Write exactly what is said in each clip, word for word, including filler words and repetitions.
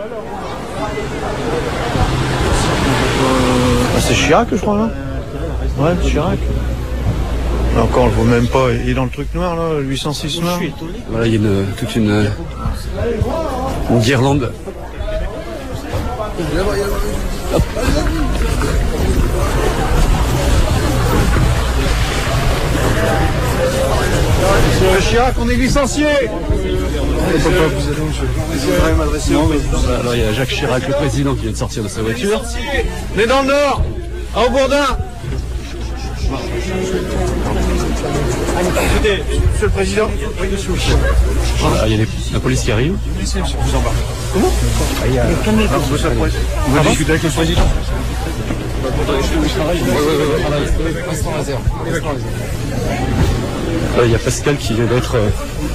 Ah, c'est Chirac, je crois, là. Ouais, Chirac. Là encore, on le voit même pas. Il est dans le truc noir, là, huit cent six noir. Voilà, il y a une, toute une, une guirlande. Hop. Monsieur Chirac, on est licencié. Alors il y a Jacques Chirac, le président, qui vient de sortir de sa voiture. On est dans le Nord, à Aubourdin. Écoutez, monsieur le président. Voilà, il y a les, la police qui arrive. Laissez, monsieur, vous embarquez. Comment Il y a... On va discuter avec le président. Euh, il y a Pascal qui vient d'être... Euh...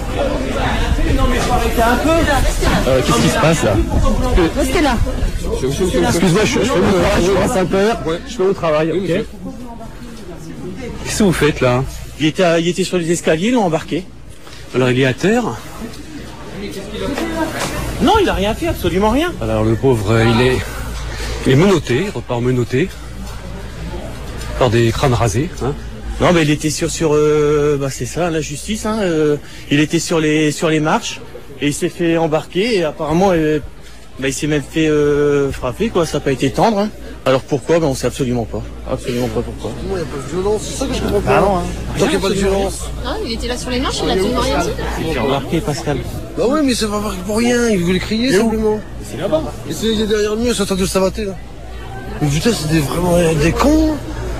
Euh, Qu'est-ce qui se passe là? Restez là. Excuse-moi, je, je fais mon travail, je brasse un père, je fais mon travail, ok. Qu'est-ce que vous faites là? Il était, à, il était sur les escaliers, ils l'ont embarqué. Alors il est à terre? Non, il a rien fait, absolument rien. Alors le pauvre, il est, il est menotté, il repart menotté, par des crânes rasés. Hein. Non, mais il était sur, sur euh, bah c'est ça, la justice. Hein, euh, il était sur les, sur les marches et il s'est fait embarquer et apparemment, euh, bah, il s'est même fait euh, frapper, quoi. Ça n'a pas été tendre. Hein. Alors pourquoi? Ben on sait absolument pas. Absolument pas pourquoi. Il n'y a pas de violence, c'est ça que je comprends pas. Ah non, hein. Tant qu'il n'y a pas de violence. Non, il était là sur les marches, il a absolument rien dit. Il s'est fait embarquer, Pascal. Bah oui, mais c'est pas pour rien, il voulait crier simplement. C'est là-bas. Et c'est il est derrière lui, c'est en train de savater là. Mais putain, c'est des, vraiment des cons.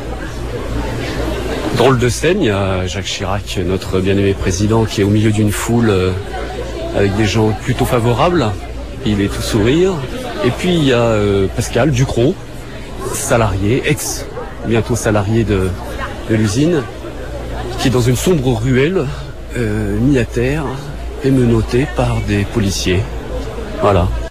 Drôle de scène, il y a Jacques Chirac, notre bien-aimé président, qui est au milieu d'une foule euh, avec des gens plutôt favorables. Il est tout sourire. Et puis il y a euh, Pascal Ducrot, salarié, ex, bientôt salarié de, de l'usine, qui est dans une sombre ruelle, euh, mis à terre et menotté par des policiers. Voilà.